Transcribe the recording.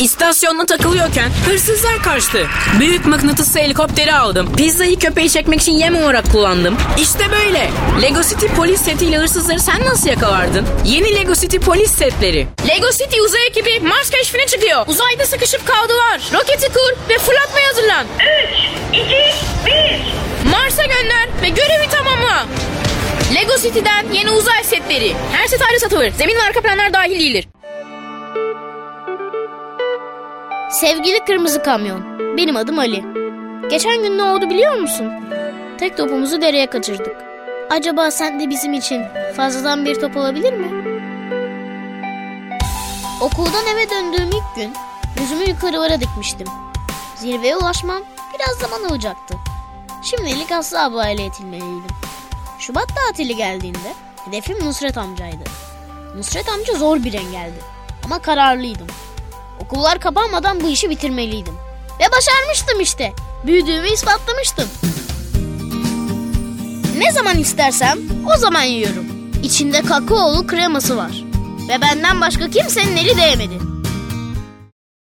İstasyonda takılıyorken hırsızlar kaçtı. Büyük mıknatıslı helikopteri aldım. Pizzayı köpeği çekmek için yem olarak kullandım. İşte böyle. Lego City polis setiyle hırsızları sen nasıl yakalardın? Yeni Lego City polis setleri. Lego City uzay ekibi Mars keşfine çıkıyor. Uzayda sıkışıp kaldılar. Roketi kur ve fırlatmaya hazırlan. 3, 2, 1. Mars'a gönder ve görevi tamamla. Lego City'den yeni uzay setleri. Her set ayrı satılır. Zemin ve arka planlar dahil değildir. Sevgili kırmızı kamyon, benim adım Ali. Geçen gün ne oldu biliyor musun? Tek topumuzu dereye kaçırdık. Acaba sen de bizim için fazladan bir top olabilir mi? Okuldan eve döndüğüm ilk gün yüzümü yukarılara dikmiştim. Zirveye ulaşmam biraz zaman alacaktı. Şimdilik asla bu aile yetinmeliydim. Şubat tatili geldiğinde hedefim Nusret amcaydı. Nusret amca zor bir engeldi ama kararlıydım. Okullar kapanmadan bu işi bitirmeliydim. Ve başarmıştım işte. Büyüdüğümü ispatlamıştım. Ne zaman istersem o zaman yiyorum. İçinde kakaolu kreması var. Ve benden başka kimsenin eli değmedi.